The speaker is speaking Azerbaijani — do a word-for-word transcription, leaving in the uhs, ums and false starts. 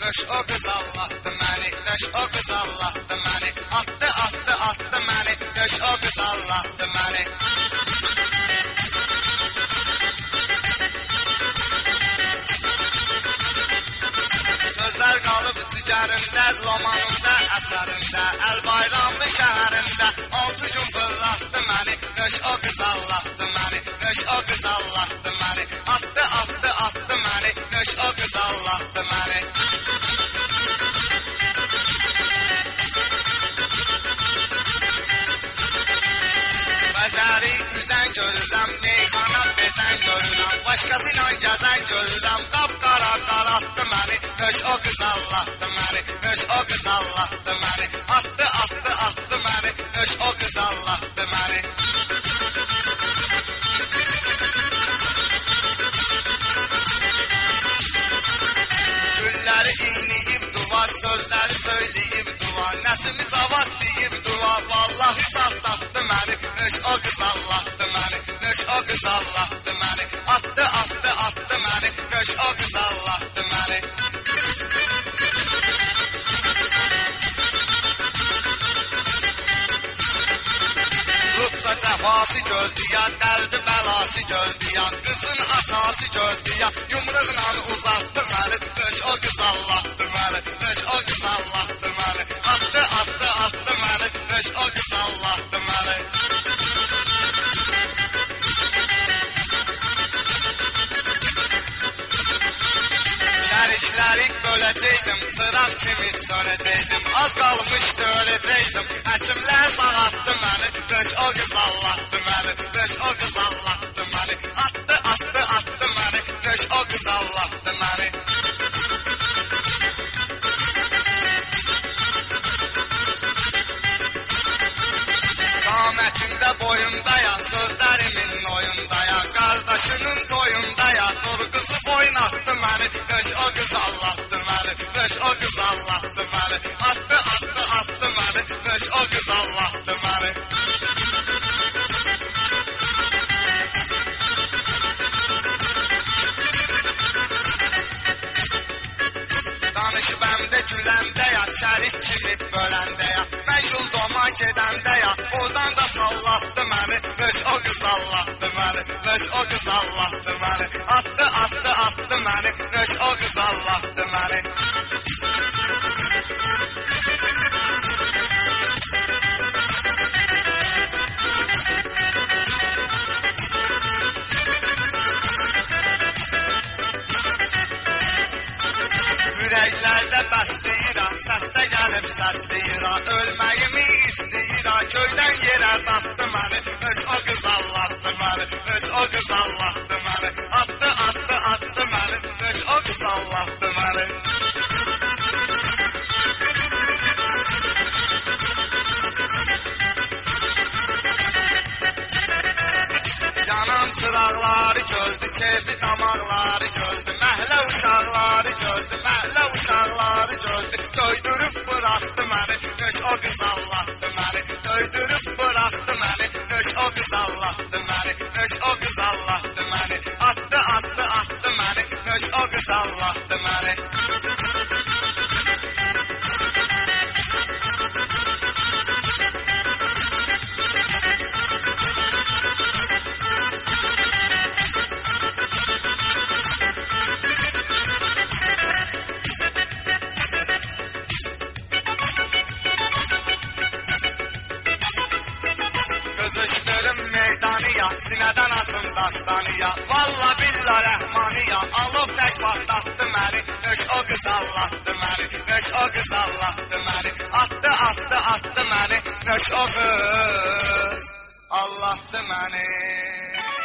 Nöş o qız Allah'dı məni, nöş o qız Allah'dı məni. Atdı, atdı, atdı məni, nöş o qız Allah'dı məni. Sözlər qalıb cigərimdə, romanımda, əsərimdə, əl bayramlı şəhərimdə. Altı gün fırlatdı məni, nöş o qız Allah'dı məni, nöş o qız Allah'dı məni. Atdı, atdı, atdı məni, nöş o qız Allah'dı məni. Bəzəri üzən görürəm, meyxana bezən görürəm. Başqasıyla gəzən görürəm, qapqara qaratdı məni. Nöş o qız Allah'dı məni, nöş o qız Allah'dı məni. Atdı, atdı, atdı məni, nöş o qız Allah'dı məni. Gülləri iyniyib duvar, sözləri söyləyib duvar. Nəsimi cavad deyib duvar, vallahi satdaxdı məni. Nöş o qız Allah'dı məni, nöş o qız Allah'dı məni. Atdı, atdı, atdı məni, nöş o qız Allah'dı məni. Rusca cəfası gördü ya, dəldi bəlası gördü ya. Qızın asası gördü ya, yumruğla uzatdı məni. Nöş o qız Allah'dı məni, nöş o qız Allah'dı məni. Atdı, atdı, atdı məni, nöş o qız Allah'dı məni. Şərikləri böləcəkdim, çıraq kimi sönəcəkdim. Az qalmışdı öləcəkdim, həkimlər sağatdı məni. Nöş o qız Allah'dı məni, nöş o qız Allah'dı məni. Atdı, atdı, atdı məni, nöş o qız Allah'dı məni. Qamətində boyundaya, sözlərimin oyundaya. Qardaşının toyundaya, dur qızı boynatdı məni. Nöş o qız Allah'dı məni, nöş o qız Allah'dı məni. Atdı, atdı, atdı məni, nöş o qız Allah'dı məni. Danışıb əmdə güləndə ya, şərif kimi böləndə ya. Məcnun doma gedəndə ya, oradan da sallatdı məni. Nöş o qız Allah'dı məni, nöş o qız Allah'dı məni. Atdı, atdı, atdı məni, nöş o qız Allah'dı məni. Ürəklərdə bəsləyirəm, səsdə gəlib səsləyirəm. Ölməyimi istəyirəm, köydən yerə datdı məni. Nöş o qız Allah'dı məni, nöş o qız Allah'dı məni. Atdı, atdı, atdı məni, nöş o qız Allah'dı məni. Yanan çıraqları gördü, keyfi damaqları gördü. Məhlə uşaqları gördü, məhlə uşaqları gördü. Döydürüb bıraxdı məni, nöş o qız Allah'dı məni. Döydürüb bıraxdı məni, nöş o qız Allah'dı məni. Nöş o qız Allah'dı məni. Atdı, atdı, atdı məni, nöş o qız Allah'dı məni. Qızışdırım meydanıya, sinədən atım dastanıya. Valla billah rəhmanıya, alov tək patlatdı məni. Nöş o qız Allah'dı məni, nöş o qız Allah'dı məni. Atdı, atdı, atdı məni, nöş o qız Allah'dı məni.